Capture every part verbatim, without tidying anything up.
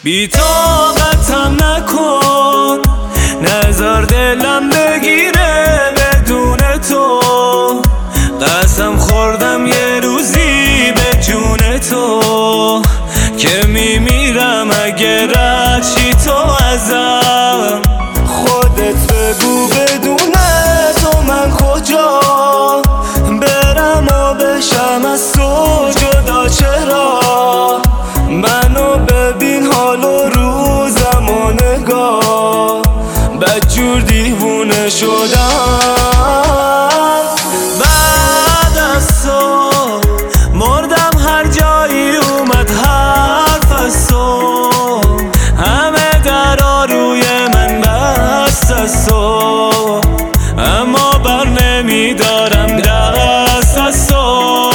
بی طاقتم نکن، نذار دلم بگیره بدون تو. قسم خوردم یه روزی به جون تو که میمیرم اگه رد شی تو ازم. خودت بگو بدون تو من کجا برم و بشم از تو جدا؟ چرا منو ببین حال و روزم و نگاه، بدجور دیوونه شدم. بعد از تو مردم هر جایی اومد حرف از تو، همه درا روی من بست از تو، اما بر نمیدارم دست از تو.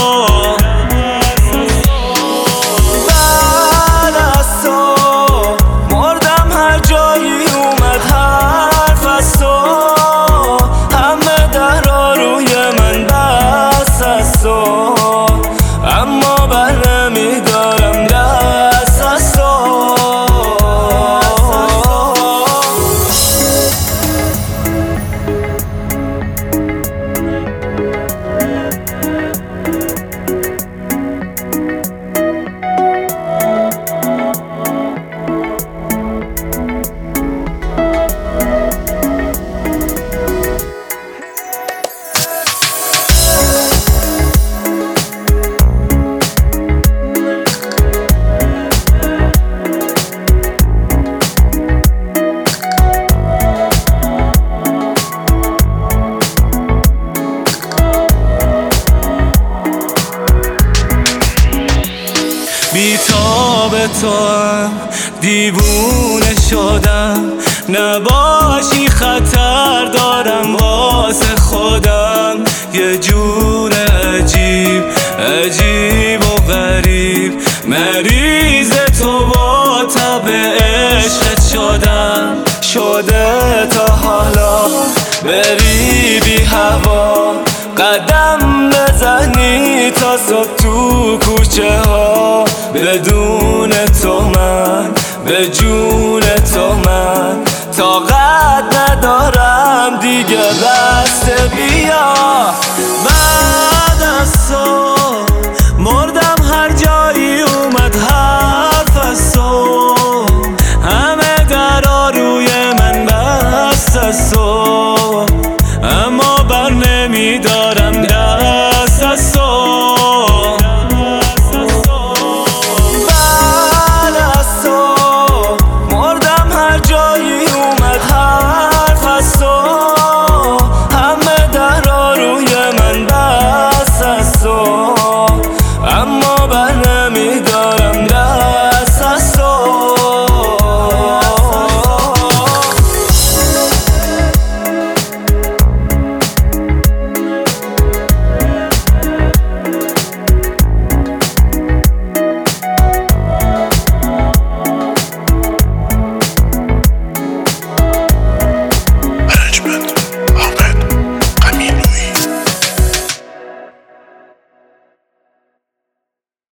بی‌تاب تو هم دیوونه شدم، نباشی خطر دارم واسه خودم. یه جور عجیب عجیب و غریب مریض تو با تب عشقت شدم. شده تا حالا بری بی هوا، قدم بزنی تا صبح تو کوچه ها. بدون تو من به جون تو من طاقت ندارم دیگه.